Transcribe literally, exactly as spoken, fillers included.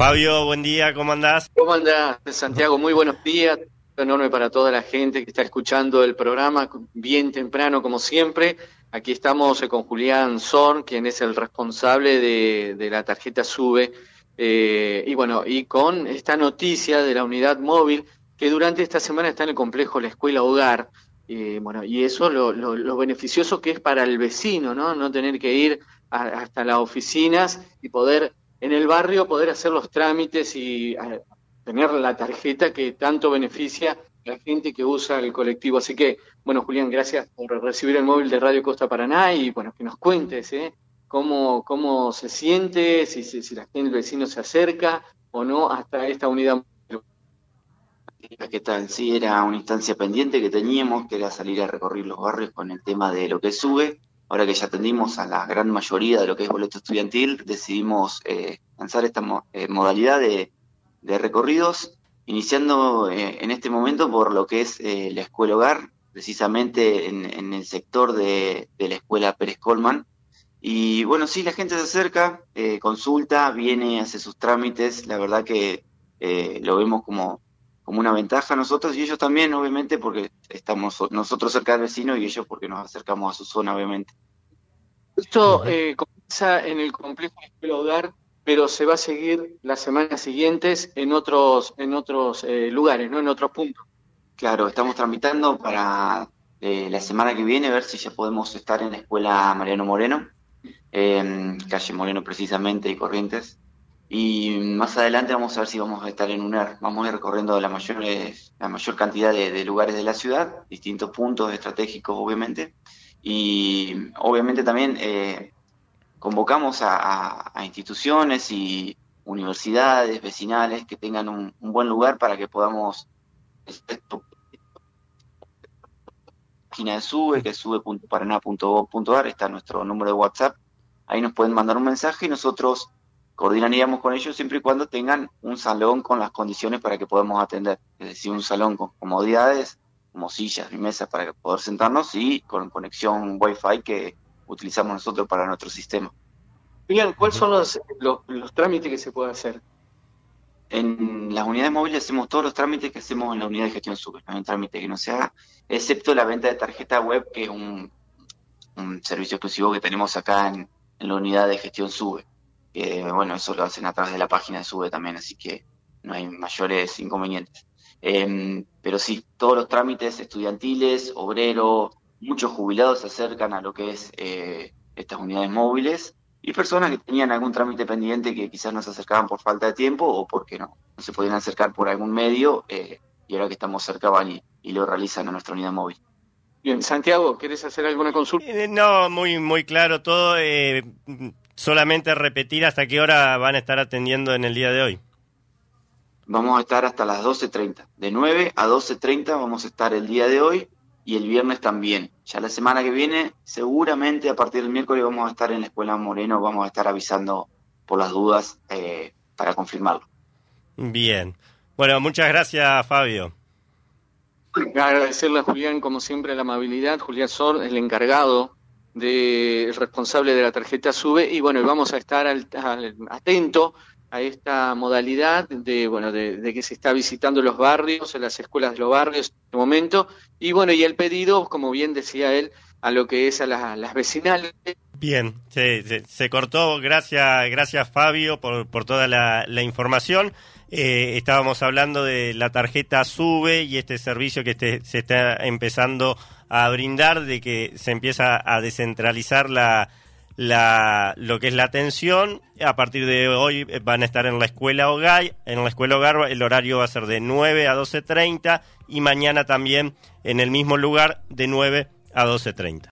Fabio, buen día, ¿cómo andás? ¿Cómo andás, Santiago? Muy buenos días. Un enorme para toda la gente que está escuchando el programa bien temprano, como siempre. Aquí estamos eh, con Julián Zorn, quien es el responsable de, de la tarjeta SUBE. Eh, y bueno, y con esta noticia de la unidad móvil que durante esta semana está en el complejo La Escuela Hogar. Eh, bueno, y eso lo, lo, lo beneficioso que es para el vecino, ¿no? No tener que ir a, hasta las oficinas y poder en el barrio poder hacer los trámites y a, tener la tarjeta que tanto beneficia a la gente que usa el colectivo. Así que, bueno, Julián, gracias por recibir el móvil de Radio Costa Paraná y, bueno, que nos cuentes, ¿eh? Cómo, cómo se siente, si, si, si la gente, el vecino se acerca o no hasta esta unidad. ¿Qué tal? Sí, era una instancia pendiente que teníamos, que era salir a recorrer los barrios con el tema de lo que SUBE. Ahora que ya atendimos a la gran mayoría de lo que es boleto estudiantil, decidimos eh, lanzar esta mo- eh, modalidad de, de recorridos, iniciando eh, en este momento por lo que es eh, la Escuela Hogar, precisamente en, en el sector de, de la Escuela Pérez Colman. Y bueno, sí, la gente se acerca, eh, consulta, viene, hace sus trámites. La verdad que eh, lo vemos como, como una ventaja nosotros y ellos también, obviamente, porque estamos nosotros cerca del vecino y ellos porque nos acercamos a su zona, obviamente. Esto eh, comienza en el complejo de Escuela Hogar, pero se va a seguir las semanas siguientes en otros en otros eh, lugares, ¿no? En otros puntos. Claro, estamos tramitando para eh, la semana que viene, ver si ya podemos estar en la Escuela Mariano Moreno, en calle Moreno precisamente y Corrientes. Y más adelante vamos a ver si vamos a estar en UNER. Vamos a ir recorriendo la mayor, la mayor cantidad de, de lugares de la ciudad, distintos puntos estratégicos, obviamente. Y obviamente también eh, convocamos a, a, a instituciones y universidades vecinales que tengan un, un buen lugar para que podamos... Página de SUBE, que es sube punto paraná punto gob punto ar, está nuestro número de WhatsApp. Ahí nos pueden mandar un mensaje y nosotros coordinaríamos con ellos siempre y cuando tengan un salón con las condiciones para que podamos atender. Es decir, un salón con comodidades, como sillas y mesas para poder sentarnos y con conexión Wi-Fi que utilizamos nosotros para nuestro sistema. Julián, ¿cuáles son los, los, los trámites que se puede hacer? En las unidades móviles hacemos todos los trámites que hacemos en la unidad de gestión SUBE. No hay un trámite que no se haga, excepto la venta de tarjeta web, que es un, un servicio exclusivo que tenemos acá en, en la unidad de gestión SUBE. Eh, bueno, eso lo hacen a través de la página de SUBE también, así que no hay mayores inconvenientes. Eh, pero sí, todos los trámites estudiantiles, obreros, muchos jubilados se acercan a lo que es eh, estas unidades móviles. Y personas que tenían algún trámite pendiente que quizás no se acercaban por falta de tiempo o porque no, no se podían acercar por algún medio eh, y ahora que estamos cerca van y, y lo realizan a nuestra unidad móvil. Bien, Santiago, ¿querés hacer alguna consulta? Eh, no, muy muy claro todo. Eh, solamente repetir hasta qué hora van a estar atendiendo en el día de hoy. Vamos a estar hasta las doce treinta. De nueve a doce treinta vamos a estar el día de hoy y el viernes también. Ya la semana que viene, seguramente a partir del miércoles vamos a estar en la Escuela Moreno, vamos a estar avisando por las dudas eh, para confirmarlo. Bien. Bueno, muchas gracias, Fabio. Agradecerle a Julián, como siempre, la amabilidad. Julián Zorn, el encargado, de, el responsable de la tarjeta SUBE. Y bueno, vamos a estar al, al, atento a esta modalidad de bueno de, de que se está visitando los barrios, en las escuelas de los barrios en este momento, y bueno, y el pedido, como bien decía él, a lo que es a las, las vecinales. Bien, se, se, se cortó, gracias gracias Fabio por, por toda la, la información. Eh, estábamos hablando de la tarjeta SUBE y este servicio que este, se está empezando a brindar, de que se empieza a descentralizar la La, lo que es la atención. A partir de hoy van a estar en la Escuela Hogar. En la Escuela Hogar el horario va a ser de nueve a doce treinta y mañana también en el mismo lugar de nueve a doce treinta.